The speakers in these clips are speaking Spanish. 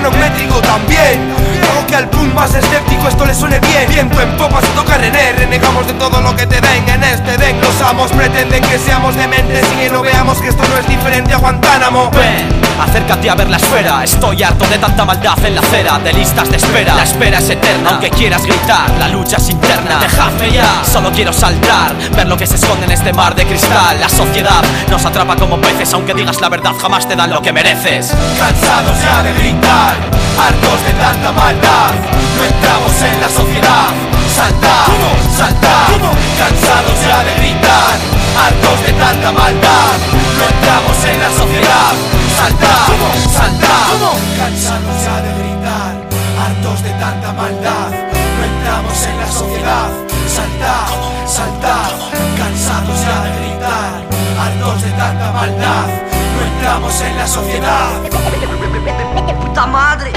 rock métrico también. Hago que al punk más escéptico esto le suene bien. Viento en popa se toca René, renegamos de todo lo que te den. En este den los amos pretenden que seamos dementes y que no veamos que esto no es diferente a Guantánamo. Ven, acércate a ver la esfera. Estoy harto de tanta maldad en la acera, de listas de espera. La espera es eterna, aunque quieras gritar, la lucha es interna. Dejadme ya, solo quiero saltar, ver lo que se esconde en este mar de cristal. La sociedad nos atrapa como peces, aunque digas la verdad jamás te dan lo que mereces. Cansados ya de gritar, hartos de tanta maldad, no entramos en la sociedad. Saltad, saltad, cansados ya de gritar, hartos de tanta maldad, no entramos en la sociedad. Saltad, saltad, cansados ya de gritar, hartos de tanta maldad, no entramos en la sociedad. Saltad, saltad, cansados ya de gritar, hartos de tanta maldad, no entramos en la sociedad. ¡Puta madre!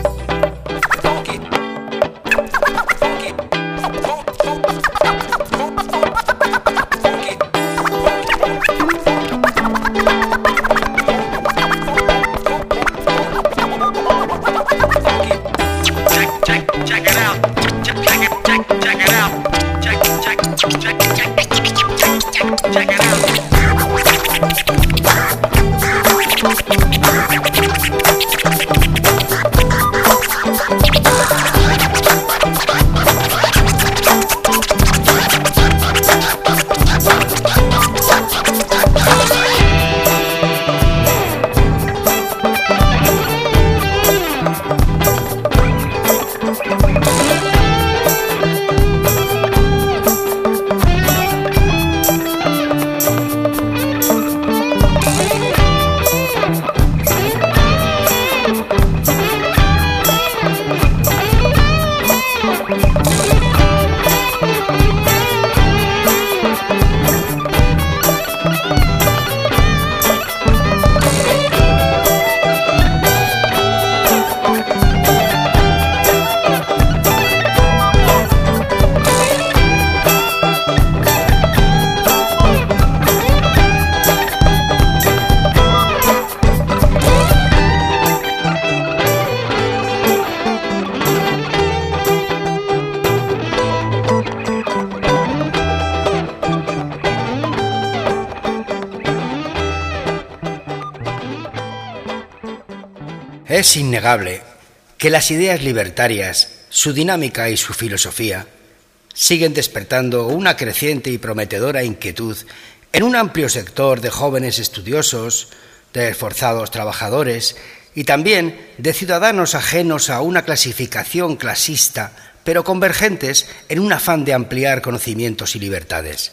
Es innegable que las ideas libertarias, su dinámica y su filosofía siguen despertando una creciente y prometedora inquietud en un amplio sector de jóvenes estudiosos, de esforzados trabajadores y también de ciudadanos ajenos a una clasificación clasista, pero convergentes en un afán de ampliar conocimientos y libertades.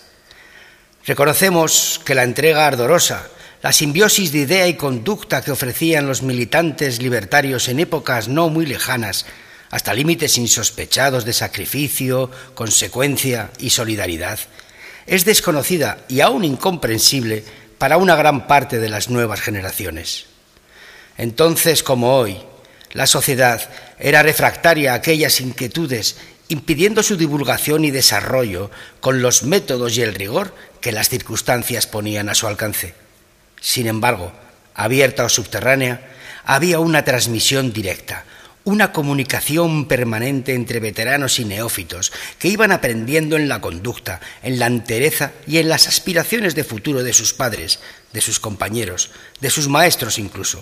Reconocemos que la entrega ardorosa, la simbiosis de idea y conducta que ofrecían los militantes libertarios en épocas no muy lejanas, hasta límites insospechados de sacrificio, consecuencia y solidaridad, es desconocida y aún incomprensible para una gran parte de las nuevas generaciones. Entonces, como hoy, la sociedad era refractaria a aquellas inquietudes, impidiendo su divulgación y desarrollo con los métodos y el rigor que las circunstancias ponían a su alcance. Sin embargo, abierta o subterránea, había una transmisión directa, una comunicación permanente entre veteranos y neófitos que iban aprendiendo en la conducta, en la entereza y en las aspiraciones de futuro de sus padres, de sus compañeros, de sus maestros incluso.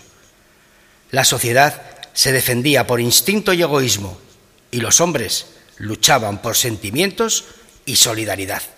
La sociedad se defendía por instinto y egoísmo, y los hombres luchaban por sentimientos y solidaridad.